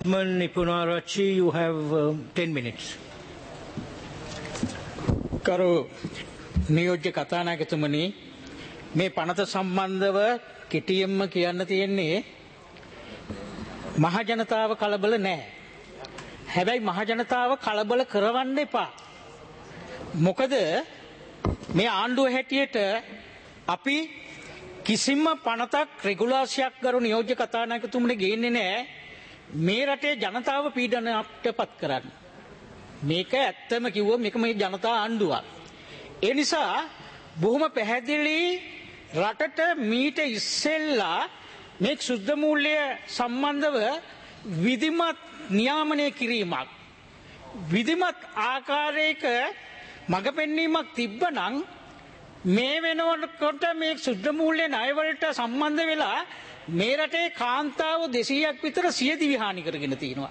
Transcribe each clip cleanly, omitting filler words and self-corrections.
Nipunarachi, you have 10 minutes. කරු නියෝජ්‍ය කතානායකතුමනි මේ පනත සම්බන්ධව කෙටියෙන්ම කියන්න තියෙන්නේ මහජනතාව කලබල නැහැ. හැබැයි මහජනතාව කලබල කරවන්න එපා. මොකද මේ ආණ්ඩුව හැටියට අපි කිසිම පනතක් රෙගුලාසියක් කරු නියෝජ්‍ය කතානායකතුමනි ගේන්නේ නැහැ මේ රටේ ජනතාව පීඩනයටපත් කරන්න. මේක ඇත්තම කිව්වොත් මේක මේ ජනතා ආණ්ඩුවක්. ඒ නිසා බොහොම පැහැදිලි රටට මීට ඉස්සෙල්ලා මේ සුද්ධ මූල්‍ය සම්බන්ධව විධිමත් නියාමනය කිරීමක් විධිමත් ආකාරයක මඟ පෙන්වීමක් තිබ්බනම් මේ වෙනකොට මේ සුද්ධ මූල්‍ය ණයවලට සම්බන්ධ වෙලා මේ රටේ කාන්තාව 200ක් විතර සියදිවි හානි කරගෙන තියෙනවා.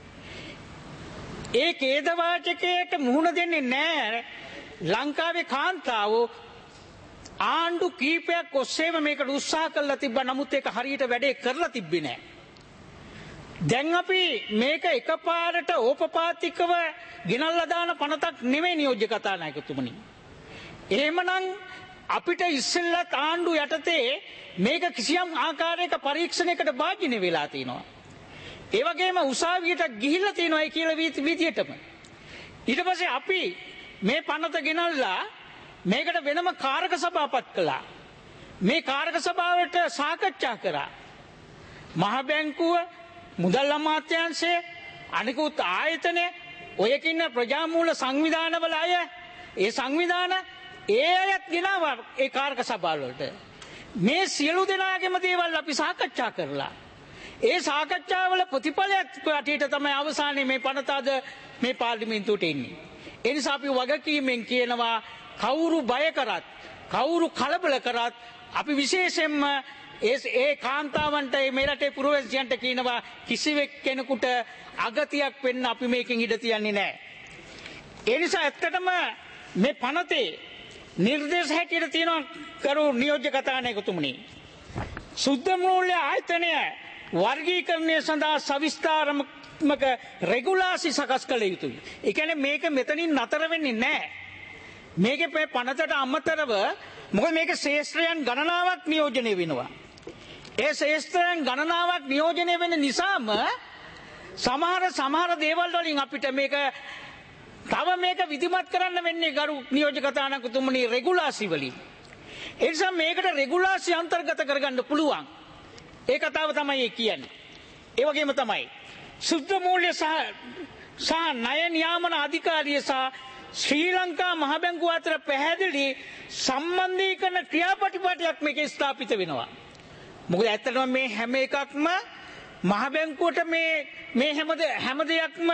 ඒ ඛේදවාචකයට මුහුණ දෙන්නේ නැහැ ලංකාවේ කාන්තාවෝ. ආණ්ඩු කීපයක් ඔස්සේම මේකට උත්සාහ කළා තිබ්බා. නමුත් ඒක හරියට වැඩේ කරලා තිබ්බේ නැහැ. දැන් අපි මේක එකපාරට ඕපපාතිකව ගෙනල්ලා දාන පනතක් නෙමෙයි නියෝජ්‍ය කතානායකතුමනි. එහෙමනම් අපිට ඉස්සෙල්ලත් ආණ්ඩු යටතේ මේක කිසියම් ආකාරයක පරීක්ෂණයකට භාජනය වෙලා තිනවා. ඒ වගේම උසාවියට ගිහිල්ලා තිනවා ඒ කියලා විදියටම. ඊට පස්සේ අපි මේ පනත ගෙනල්ලා මේකට වෙනම කාරක සභාපත් කළා. මේ කාරක සභාවට සාකච්ඡා කරා. මහ බැංකුව, මුදල් අමාත්‍යාංශය, අනිකුත් ආයතන, ඔයකින්න ප්‍රජාමූල සංවිධානවල අය, ඒ සංවිධාන ඒ අයත් ගෙනාවා ඒ කාරක සභාවලට. මේ සියලු දෙනාගේම දේවල් අපි සාකච්ඡා කරලා ඒ සාකච්ඡාවල ප්‍රතිඵලයක් ඇටියට තමයි අවසානයේ මේ පනත අද මේ පාර්ලිමේන්තුවට එන්නේ. ඒ නිසා අපි වගකීමෙන් කියනවා කවුරු බය කරත් කවුරු කලබල කරත් අපි විශේෂයෙන්ම ඒ කාන්තාවන්ට මේ රටේ පුරවැසියන්ට කියනවා කිසිවෙක් කෙනෙකුට අගතියක් වෙන්න අපි මේකෙන් ඉඩ තියන්නේ නැහැ. ඒ නිසා ඇත්තටම මේ පනතේ නිර්දේශ හැටියට තියෙනවා කරු නියෝජ්‍ය කතානායකතුමනි. සුද්ධ මූල්‍ය ආයතනය වර්ගීකරණය සඳහා සවිස්ථාරාත්මක රෙගුලාසි සකස් කළ යුතුයි. ඒ කියන්නේ මේක මෙතනින් නතර වෙන්නේ නැහැ. මේකේ පනතට අමතරව මොකද මේක ශේෂ්ත්‍රයන් ගණනාවක් නියෝජනය වෙනවා. ඒ ශේෂ්ත්‍රයන් ගණනාවක් නියෝජනය වෙන නිසාම සමහර දේවල් වලින් අපිට මේක තව මේක විධිමත් කරන්න වෙන්නේ ගරු නියෝජ්‍ය කතානායකතුමනි රෙගුලාසි වලින්. ඒ නිසා මේකට රෙගුලාසි අන්තර්ගත කරගන්න පුළුවන්. ඒ කතාව තමයි කියන්නේ. ඒ වගේම තමයි සුද්ධ මූල්‍ය සහ ණය නියාමන අධිකාරිය සහ ශ්‍රී ලංකා මහ බැංකුව අතර පැහැදිලි සම්බන්ධීකරණ ක්‍රියාපටිපාටියක් මේකේ ස්ථාපිත වෙනවා. මොකද ඇත්තටම මේ හැම එකක්ම මහ බැංකුවට මේ හැම දෙයක්ම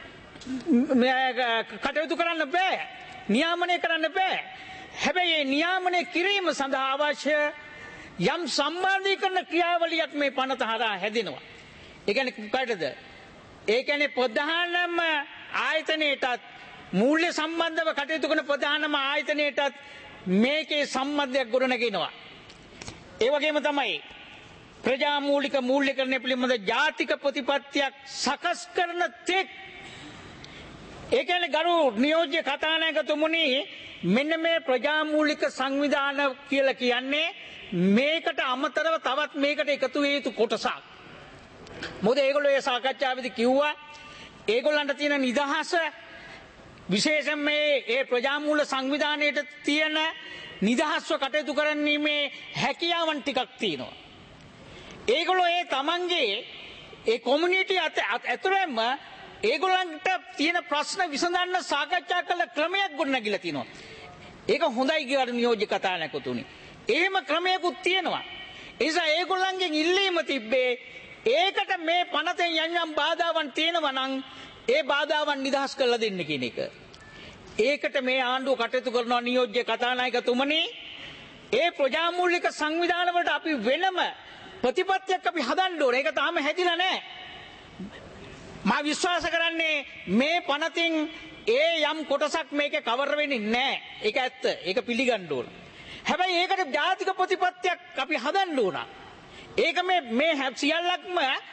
කටයුතු කරන්න බෑ. නියාමනය කරන්න බෑ. හැබැයි මේ නියාමනය කිරීම සඳහා අවශ්‍ය යම් සම්බන්ධීකරණ ක්‍රියාවලියක් මේ පනත හරහා හැදෙනවා. ඒ කියන්නේ කාටද? ඒ කියන්නේ ප්‍රධානම ආයතනයටත් මූල්‍ය සම්බන්ධව කටයුතු කරන ප්‍රධානම ආයතනයටත් මේකේ සම්බන්ධයක් ගොඩනගෙනවා. ඒ වගේම තමයි ප්‍රජාමූලික මූල්‍යකරණය පිළිබඳ ජාතික ප්‍රතිපත්තියක් සකස් කරන තෙක් ඒ කියන්නේ ගරු නියෝජ්‍ය කතානායකතුමනි මෙන්න මේ ප්‍රජාමූලික සංවිධාන කියලා කියන්නේ මේකට අමතරව තවත් මේකට එකතු විය යුතු කොටසක්. මොකද ඒගොල්ලෝ ඒ සාකච්ඡාවේදී කිව්වා ඒගොල්ලන්ට තියෙන නිදහස විශේෂයෙන් මේ ප්‍රජාමූල සංවිධානයේට තියෙන නිදහස්ව කටයුතු කරන්නීමේ හැකියාවන් ටිකක් තියෙනවා. ඒගොල්ලෝ ඒ තමන්ගේ ඒ කොමියුනිටි ඇතුළෙම ඒගොල්ලන්ට තියෙන ප්‍රශ්න විසඳන්න සාකච්ඡා කළ ක්‍රමයක් ගොඩනගිලා තියෙනවා. ඒක හොඳයි කියලා නියෝජ්‍ය කතානායකතුනි. එහෙම ක්‍රමයකුත් තියෙනවා. ඒ නිසා ඒගොල්ලන්ගෙන් ඉල්ලීම තිබ්බේ ඒකට මේ පනතෙන් යම් බාධාවන් තියෙනවා නම් ඒ බාධාවන් නිදහස් කරලා දෙන්න කියන එක. ඒකට මේ ආණ්ඩුව කටයුතු කරනවා නියෝජ්‍ය කතානායකතුමනි. ඒ ප්‍රජාමූලික සංවිධාන වලට අපි වෙනම ප්‍රතිපත්තියක් අපි හදන්න ඕනේ. ඒක තාම හැදිලා නැහැ. මා විශ්වාස කරන්නේ මේ පනතින් ඒ යම් කොටසක් මේකේ කවර් වෙන්නේ නැහැ. ඒක ඇත්ත. ඒක පිළිගන්න ඕන. හැබැයි ඒකට ජාතික ප්‍රතිපත්තියක් අපි හදන්න ඕන. ඒක මේ සියල්ලක්ම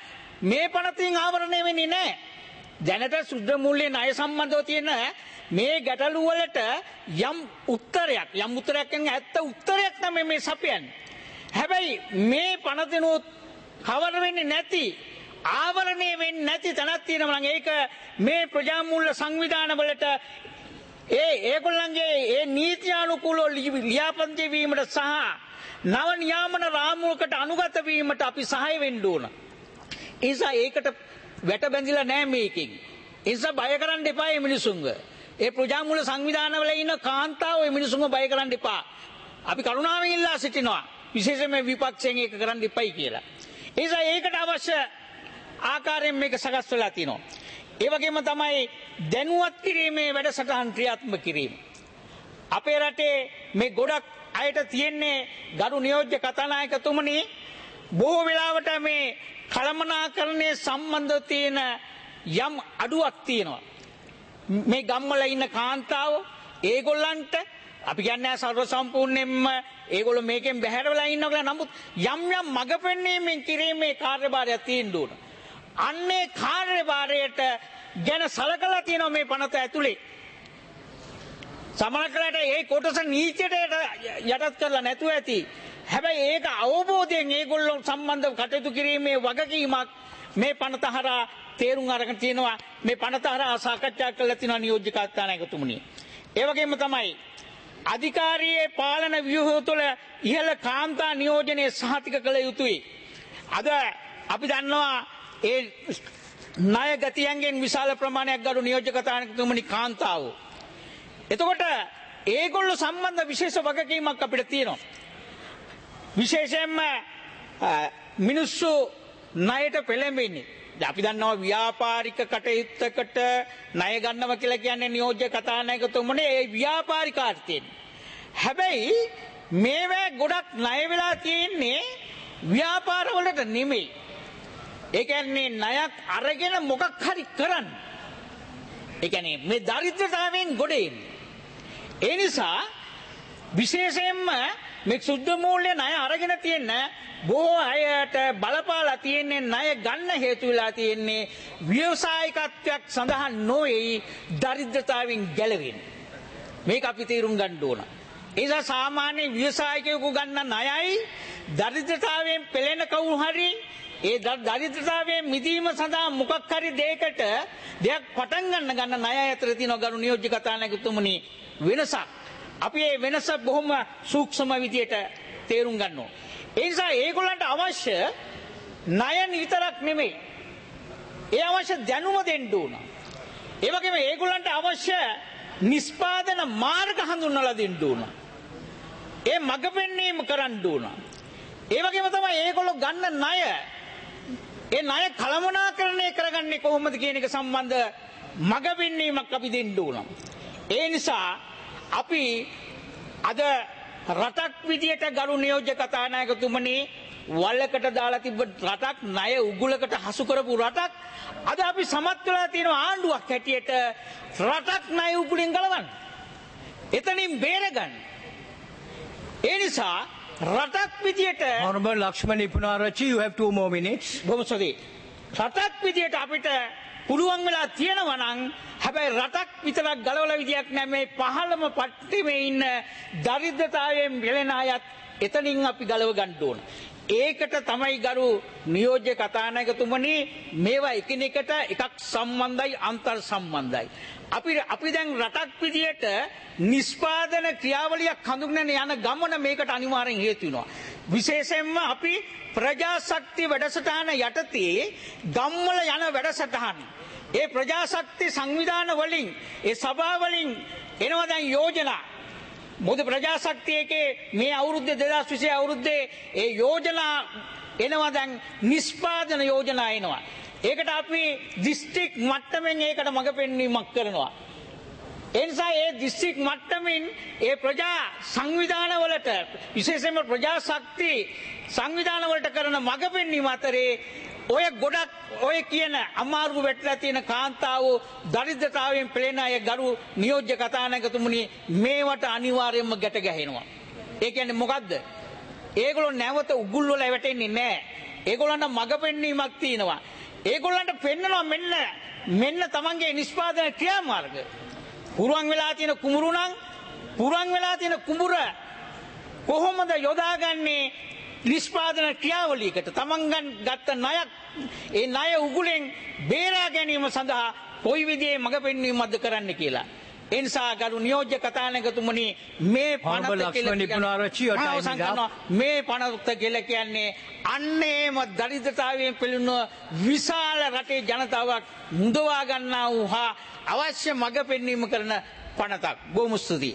මේ පනතින් ආවරණය වෙන්නේ නැහැ. දැනට සුද්ධ මූල්‍ය ණය සම්බන්ධව තියෙන මේ ගැටලු වලට යම් උත්තරයක් කියන්නේ ඇත්ත උත්තරයක් තමයි මේ සපයන්නේ. හැබැයි මේ පනතිනුත් කවර වෙන්නේ නැති ආවරණය වෙන්නේ නැති තැනක් තියෙනවා නම් ඒක මේ ප්‍රජාමූල්‍ය සංවිධාන වලට ඒගොල්ලන්ගේ ඒ නීත්‍යානුකූලව ලියාපදිංචි වීමට සහ නව නියාමන රාමුවකට අනුගත වීමට අපි සහාය වෙන්න ඕන. ඒකට වැට බැඳිලා නැහැ මේකෙන්. ඒ නිසා බය කරන්න එපා මේ මිනිසුන්ව. ඒ ප්‍රජාමූල්‍ය සංවිධානවල ඉන්න කාන්තාව මේ මිනිසුන්ව බය කරන්න එපා. අපි කරුණාවෙන් ඉල්ලා සිටිනවා. විශේෂයෙන්ම විපක්ෂයෙන් ඒක කරන්න එපයි කියලා. ඒ නිසා ඒකට අවශ්‍ය ආකාරයෙන් මේක සකස් වෙලා තියෙනවා. ඒ වගේම තමයි දැනුවත් කිරීමේ වැඩසටහන් ක්‍රියාත්මක කිරීම. අපේ රටේ මේ ගොඩක් අයට තියෙන්නේ ගරු නියෝජ්‍ය කතානායකතුමනි බොහෝ වෙලාවට මේ කළමනාකරණය සම්බන්ධව තියෙන යම් අඩුවක් තියෙනවා. මේ ගම්වල ඉන්න කාන්තාව ඒගොල්ලන්ට අපි කියන්නේ සර්ව සම්පූර්ණයෙන්ම ඒගොල්ලෝ මේකෙන් බැහැර වෙලා ඉන්නවා කියලා. නමුත් යම් මඟ පෙන්වීමෙන් කිරීමේ කාර්යභාරයක් තියෙන්න ඕන. අන්නේ කාර්යභාරයට ගැන සලකලා තියෙනවා මේ පනත ඇතුලේ. සමහරකට ඒ කොටස නීතියට යටත් කරලා නැතුව ඇති. හැබැයි ඒක අවබෝධයෙන් ඒගොල්ලෝ සම්බන්ධව කටයුතු කිරීමේ වගකීමක් මේ පනත හරහා තේරුම් අරගෙන තියෙනවා. මේ පනත හරහා සාකච්ඡා කරලා තියෙනවා නියෝජ්‍ය කතානායකතුමනි. ඒ වගේම තමයි අධිකාරියේ පාලන ව්‍යුහය තුළ ඉහළ කාන්තා නියෝජනයේ සහතික කළ යුතුයි. අද අපි දන්නවා ඒ ණය ගතියන්ගෙන් විශාල ප්‍රමාණයක් ගරු නියෝජ්‍ය කතානායකතුමනි කාන්තාවෝ. එතකොට ඒගොල්ලෝ සම්බන්ධ විශේෂ වගකීමක් අපිට තියෙනවා. විශේෂයෙන්ම මිනිස්සු ණයට පෙළඹෙන්නේ. අපි දන්නවා ව්‍යාපාරික කටයුත්තකට ණය ගන්නවා කියලා කියන්නේ නියෝජ්‍ය කතානායකතුමනි ඒ ව්‍යාපාරිකාර්ථයෙන්. හැබැයි මේවා ගොඩක් ණය වෙලා තියෙන්නේ ව්‍යාපාර වලට නෙමෙයි. ඒ කියන්නේ ණයක් අරගෙන මොකක් හරි කරන්න. ඒ කියන්නේ මේ දරිද්‍රතාවයෙන් ගොඩ එන්නේ. ඒ නිසා විශේෂයෙන්ම මේ සුද්ධ මූල්‍ය ණය අරගෙන තියෙන බොහෝ අයට බලපාලා තියෙන්නේ ණය ගන්න හේතු වෙලා තියෙන්නේ ව්‍යවසායිකත්වයක් සඳහා නොවේ දරිද්‍රතාවයෙන් ගැලවෙන්න. මේක අපි තේරුම් ගන්න ඕන. ඒ නිසා සාමාන්‍ය ව්‍යවසායිකයෙකු ගන්න ණයයි දරිද්‍රතාවයෙන් පෙළෙන කවුරු හරි ඒ දරිද්‍රතාවයෙන් මිදීම සඳහා මොකක් හරි දෙයක් පටන් ගන්න ණය අතර තියෙන ගරු නියෝජ්‍ය කතානායකතුමනි වෙනසක්. අපි මේ වෙනස බොහොම සූක්ෂම විදියට තේරුම් ගන්න ඕන. ඒ නිසා ඒගොල්ලන්ට අවශ්‍ය ණය විතරක් නෙමෙයි. ඒ අවශ්‍ය දැනුම දෙන්න ඕන. ඒ වගේම ඒගොල්ලන්ට අවශ්‍ය නිෂ්පාදන මාර්ග හඳුන්වලා දෙන්න ඕන. ඒ මඟ පෙන්වීම කරන්න ඕන. ඒ වගේම තමයි ඒගොල්ලෝ ගන්න ණය ඒ ණය කළමනාකරණය කරගන්නේ කොහොමද කියන එක සම්බන්ධ මඟ පෙන්වීමක් අපි දෙන්න ඕන. ඒ නිසා අපි අද රටක් විදියට ගරු නියෝජ්‍ය කතානායකතුමනි වලකට දාලා තිබ්බ රටක් ණය උගුලකට හසු කරපු රටක් අද අපි සමත් වෙලා තියෙන ආණ්ඩුවක් හැටියට රටක් ණය උගුලෙන් ගලවන්න. එතනින් බේරගන්න. ඒ නිසා රටක් විදියට Honorable Lakshman Ipunarachi, you have 2 more minutes. බොහොම ස්තුතියි. රටක් විදියට අපිට පුළුවන් වෙලා තියෙනවා නම් හැබැයි රටක් විතරක් ගලවලා විදියක් නැහැ. මේ පහළම පට්ටිමේ ඉන්න දරිද්‍රතාවයෙන් පෙළෙන අයත් එතනින් අපි ගලව ගන්න ඕන. ඒකට තමයි ගරු නියෝජ්‍ය කතානායකතුමනි මේවා එකිනෙකට එකක් සම්බන්ධයි අන්තර් සම්බන්ධයි. අපි දැන් රටක් විදියට නිෂ්පාදන ක්‍රියාවලියක් හඳුන්වන යන ගමන මේකට අනිවාර්යෙන් හේතු වෙනවා. විශේෂයෙන්ම අපි ප්‍රජාශක්තිය වැඩසටහන යටතේ ගම්වල යන වැඩසටහන ඒ ප්‍රජාශක්ති සංවිධාන වලින් ඒ සභා වලින් එනවා දැන් යෝජනා. මොකද ප්‍රජාශක්තියකේ මේ අවුරුද්දේ 2020 අවුරුද්දේ ඒ යෝජනා එනවා දැන් නිෂ්පාදන යෝජනා එනවා. ඒකට අපි දිස්ත්‍රික් මට්ටමින් ඒකට මඟ පෙන්වීමක් කරනවා. ඒ නිසා ඒ දිස්ත්‍රික් මට්ටමින් ඒ ප්‍රජා සංවිධාන වලට විශේෂයෙන්ම ප්‍රජාශක්ති සංවිධාන වලට කරන මඟ පෙන්වීම අතරේ ඔය ගොඩක් ඔය කියන අමාරු වැටලා තියෙන කාන්තාවෝ දරිද්‍රතාවයෙන් පෙළෙන අය ගරු නියෝජ්‍ය කතානායකතුමනි මේවට අනිවාර්යයෙන්ම ගැට ගැහෙනවා. ඒ කියන්නේ මොකද්ද? ඒගොල්ලෝ නැවත උගුල් වල වැටෙන්නේ නැහැ. ඒගොල්ලන්ට මඟ පෙන්වීමක් තියෙනවා. ඒගොල්ලන්ට පෙන්නනවා මෙන්න තමන්ගේ නිෂ්පාදන ක්‍රියාමාර්ග. පුරුවන් වෙලා තියෙන කුඹුරු නම් පුරුවන් වෙලා තියෙන කුඹුර කොහොමද යොදාගන්නේ නිෂ්පාදන ක්‍රියාවලියකට තමන් ගත්ත ණයක් ඒ ණය උගුලෙන් බේරා ගැනීම සඳහා කොයි විදිහේ මඟ පෙන්වීමක්ද කරන්න කියලා. ඒ නිසා ගරු නියෝජ්‍ය කතානායකතුමනි මේ පනත මේ පනත කියලා කියන්නේ අන්නේම දරිද්‍රතාවයෙන් පෙළෙන විශාල රටේ ජනතාවක් මුදවා ගන්නා වූ හා අවශ්‍ය මඟ පෙන්වීම කරන පනතක්. බොහොම ස්තුතියි.